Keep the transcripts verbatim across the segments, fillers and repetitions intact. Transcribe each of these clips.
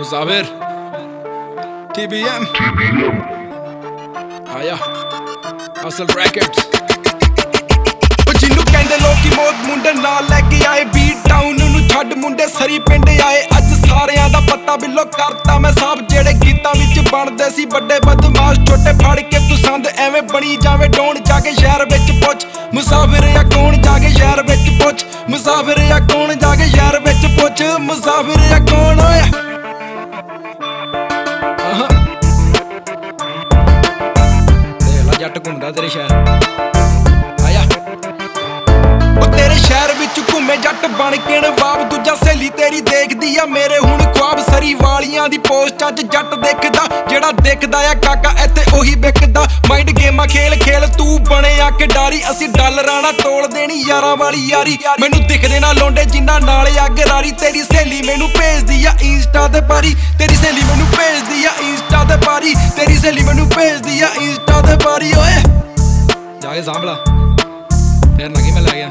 मुसाफिर T B M आया असल rackets Jinnu कहंदे लोकी मौत मुंडे नाल लैके आए बीट डाउन नू छड्ड मुंडे सरी पिंड आए अज सारियां दा पत्ता बिल्लो करता मैं साहब जेड़े गीतां विच बनदे सी बड़े बदमाश छोटे फड़ के तू संद एवें बनी जावे डोन जाके शहर विच पुछ मुसाफिर या कौन जाके शहर विच पुछ मुसाफिर या कौन जाके शहर विच पुछ मुसाफिर या कौन होया जट घूमदा तेरे शहर आया ओ तेरे शहर विच घूमे जट बन के नवाब दूजा सहेली तेरी देखदी आ मेरे हुण ख्वाब सरी वालियां दी पोस्टां च जट देखदा जेड़ा देखदा आ काका इत्थे ओही विकदा माइंड गेमां खेल खेल तू बणिया खिडारी असीं डॉलरां नाल तोल देनी यारां वाली यारी मैनू दिखदे ना लौंडे जिन्ना नाल अग रारी तेरी सहेली मैनू भेजदी आ इंस्टा ते पारी तेरी सहेली मैनू भेजदी आ इंस्टा ते पारी तेरी सहेली मैनू भेजदी आ इंस्टा ते पारी ओए जाके सांभला फिर ना कि मैं लै गया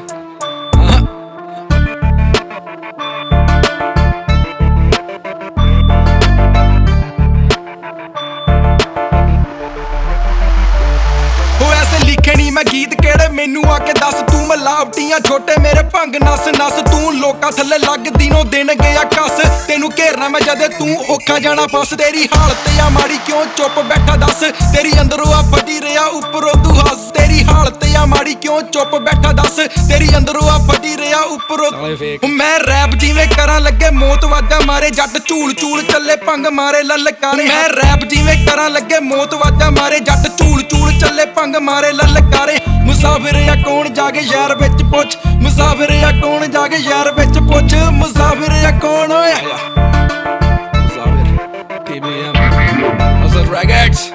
मैं गीत केड़े मैनू आके दस तू मलावटियां छोटे मेरे भंग नस नस तू लोकां थल्ले लग दिनों दिन गया कस तेनू घेरना मैं जदे तू औखा जाना फस तेरी हालत या माड़ी क्यों चुप बैठा दस तेरी अंदरों आ फटी रहा उपरों तू हस तेरी हालत या माड़ी क्यों चुप बैठा दस तेरी अंदरों आ फटी रहा उपरों मैं रैप जिवें करां लगे मौत वाजा मारे जट झूल झूल चले भंग मारे ललकारे मैं रैप जिवें करां लगे मौत वाजा मारे जट झूल झूल चले भंग मारे ललकारे मुसाफिर या कौन जाके शहर विच पुछ मुसाफिर या कौन जाके शहर विच पुछ मुसाफिर या कौन होया मुसाफिर टी बी एम असल रैकेट्स